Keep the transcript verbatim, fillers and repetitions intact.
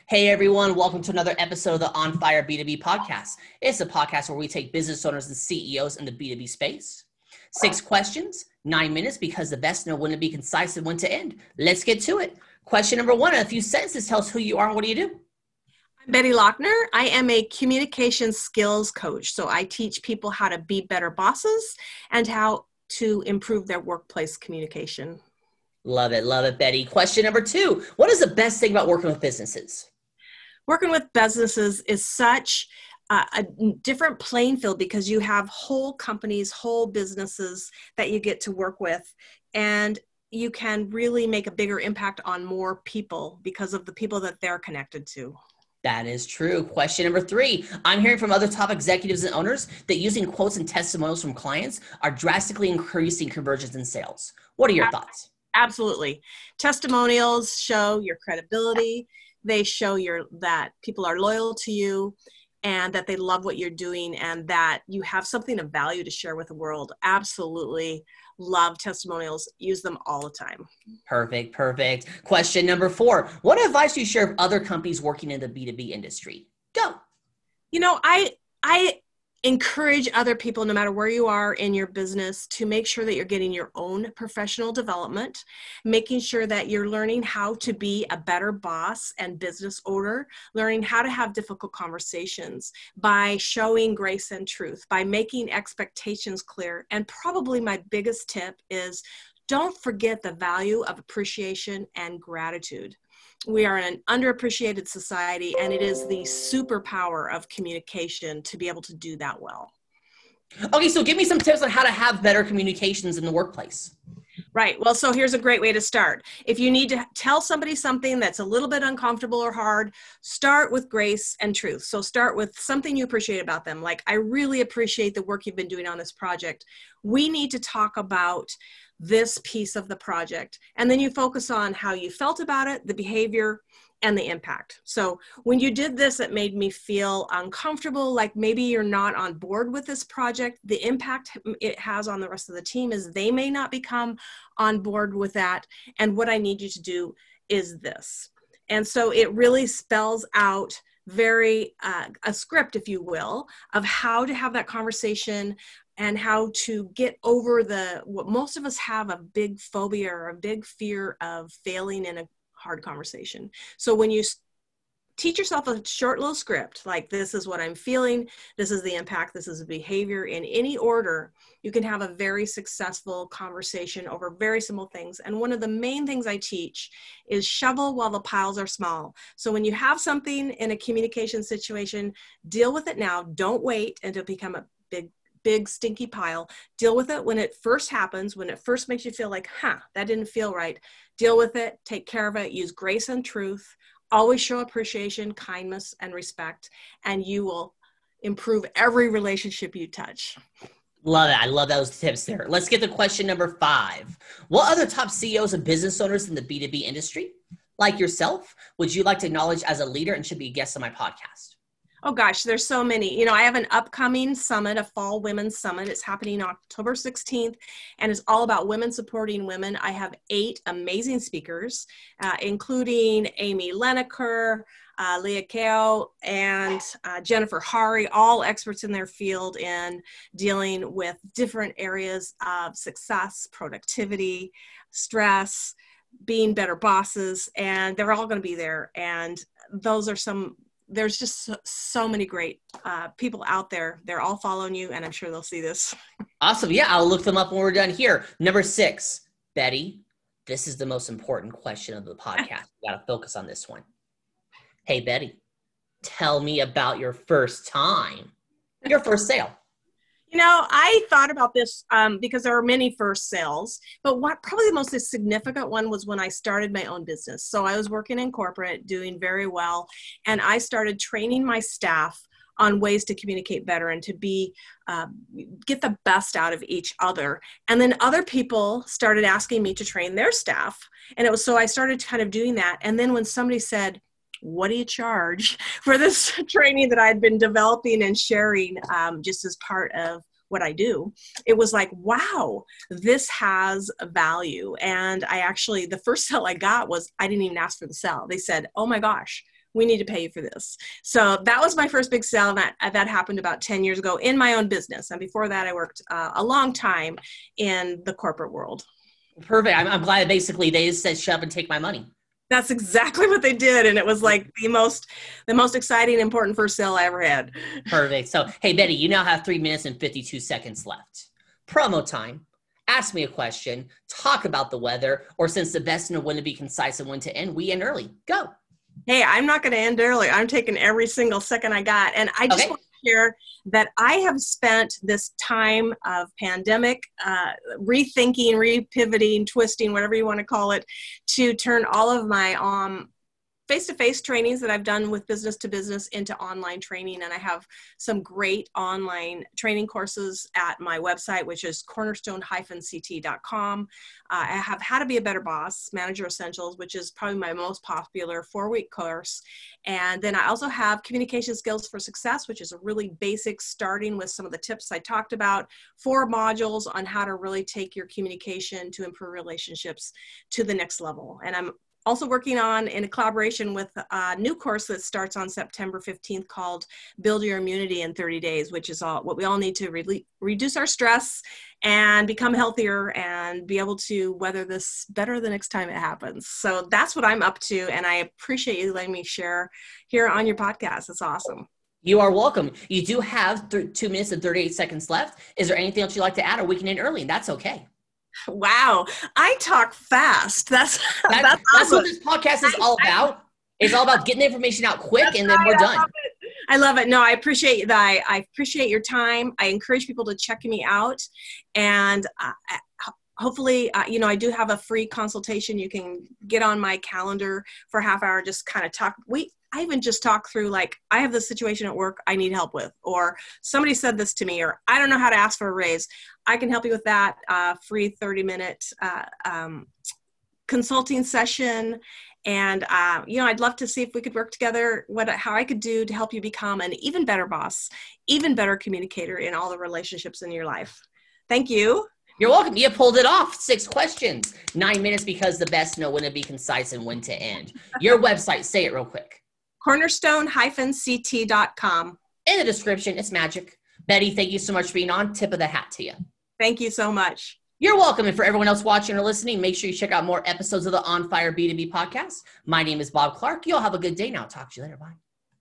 Hey everyone, welcome to another episode of the On Fire B two B podcast. It's a podcast where we take business owners and C E Os in the B two B space. Six questions, nine minutes, because the best know when to be concise and when to end. Let's get to it. Question number one, in a few sentences, tell us who you are and what do you do? I'm Betty Lochner. I am a communication skills coach. So I teach people how to be better bosses and how to improve their workplace communication. Love it. Love it, Betty. Question number two, what is the best thing about working with businesses? Working with businesses is such uh, a different playing field because you have whole companies, whole businesses that you get to work with, and you can really make a bigger impact on more people because of the people that they're connected to. That is true. Question number three. I'm hearing from other top executives and owners that using quotes and testimonials from clients are drastically increasing conversions and sales. What are your thoughts? Absolutely. Testimonials show your credibility. They show your that people are loyal to you and that they love what you're doing and that you have something of value to share with the world. Absolutely love testimonials. Use them all the time. Perfect. Perfect. Question number four. What advice do you share of other companies working in the B two B industry? Go. You know, I, I encourage other people, no matter where you are in your business, to make sure that you're getting your own professional development, making sure that you're learning how to be a better boss and business owner, learning how to have difficult conversations by showing grace and truth, by making expectations clear. And probably my biggest tip is don't forget the value of appreciation and gratitude. We are in an underappreciated society, and it is the superpower of communication to be able to do that well. Okay, so give me some tips on how to have better communications in the workplace. Right. Well, so here's a great way to start. If you need to tell somebody something that's a little bit uncomfortable or hard, start with grace and truth. So start with something you appreciate about them. Like, I really appreciate the work you've been doing on this project. We need to talk about this piece of the project. And then you focus on how you felt about it, the behavior, and the impact. So when you did this, it made me feel uncomfortable, like maybe you're not on board with this project. The impact it has on the rest of the team is they may not become on board with that. And what I need you to do is this. And so it really spells out very, uh, a script, if you will, of how to have that conversation and how to get over the, what most of us have, a big phobia or a big fear of failing in a hard conversation. So when you teach yourself a short little script, like this is what I'm feeling, this is the impact, this is the behavior, in any order, you can have a very successful conversation over very simple things. And one of the main things I teach is shovel while the piles are small. So when you have something in a communication situation, deal with it now. Don't wait until it become a big big stinky pile. Deal with it when it first happens, when it first makes you feel like, huh, that didn't feel right. Deal with it, take care of it, use grace and truth, always show appreciation, kindness, and respect, and you will improve every relationship you touch. Love it. I love those tips there. Let's get to question number five. What other top C E Os and business owners in the B two B industry, like yourself, would you like to acknowledge as a leader and should be a guest on my podcast? Oh gosh, there's so many. You know, I have an upcoming summit, a fall women's summit. It's happening October sixteenth, and it's all about women supporting women. I have eight amazing speakers, uh, including Amy Leneker, uh, Leah Kao, and uh, Jennifer Hari, all experts in their field in dealing with different areas of success, productivity, stress, being better bosses, and they're all going to be there. And those are some There's just so, so many great uh, people out there. They're all following you, and I'm sure they'll see this. Awesome. Yeah, I'll look them up when we're done here. Number six, Betty, this is the most important question of the podcast. You got to focus on this one. Hey, Betty, tell me about your first time, your first sale. You know, I thought about this um, because there are many first sales, but what probably the most significant one was when I started my own business. So I was working in corporate, doing very well, and I started training my staff on ways to communicate better and to be, uh, get the best out of each other. And then other people started asking me to train their staff. And it was, so I started kind of doing that. And then when somebody said, what do you charge for this training that I'd been developing and sharing um, just as part of what I do? It was like, wow, this has a value. And I actually, the first sale I got was, I didn't even ask for the sale. They said, oh my gosh, we need to pay you for this. So that was my first big sale. And that, that happened about ten years ago in my own business. And before that, I worked uh, a long time in the corporate world. Perfect. I'm, I'm glad basically they just said, shut up and take my money. That's exactly what they did. And it was like the most, the most exciting, important first sale I ever had. Perfect. So, hey, Betty, you now have three minutes and fifty-two seconds left. Promo time. Ask me a question, talk about the weather, or since the best know when to be concise and when to end, we end early. Go. Hey, I'm not going to end early. I'm taking every single second I got. And I just Okay. want to share that I have spent this time of pandemic uh, rethinking, repivoting, twisting, whatever you want to call it, to turn all of my um, face-to-face trainings that I've done with business to business into online training. And I have some great online training courses at my website, which is cornerstone dash c t dot com. Uh, I have How to Be a Better Boss, Manager Essentials, which is probably my most popular four-week course. And then I also have Communication Skills for Success, which is a really basic, starting with some of the tips I talked about, four modules on how to really take your communication to improve relationships to the next level. And I'm also working on, in a collaboration with a new course that starts on September fifteenth called Build Your Immunity in thirty days, which is all what we all need to re- reduce our stress and become healthier and be able to weather this better the next time it happens. So that's what I'm up to. And I appreciate you letting me share here on your podcast. It's awesome. You are welcome. You do have th- two minutes and thirty-eight seconds left. Is there anything else you'd like to add, or we can end early? And that's okay. Wow. I talk fast. That's, That, that's, that's awesome. what this podcast is all about. It's all about getting the information out quick, That's and then right. we're I done. love it. I love it. No, I appreciate that. I, I appreciate your time. I encourage people to check me out. And uh, hopefully, uh, you know, I do have a free consultation. You can get on my calendar for a half hour, just kind of talk. We, I even just talk through, like, I have this situation at work I need help with, or somebody said this to me, or I don't know how to ask for a raise. I can help you with that. Uh, free thirty minute uh, um, consulting session. And, uh, you know, I'd love to see if we could work together, what, how I could do to help you become an even better boss, even better communicator in all the relationships in your life. Thank you. You're welcome. You pulled it off. Six questions, nine minutes, because the best know when to be concise and when to end. Your website, say it real quick. cornerstone dash c t dot com. In the description, it's magic. Betty, thank you so much for being on. Tip of the hat to you. Thank you so much. You're welcome. And for everyone else watching or listening, make sure you check out more episodes of the On Fire B two B podcast. My name is Bob Clark. You all have a good day now. Talk to you later. Bye.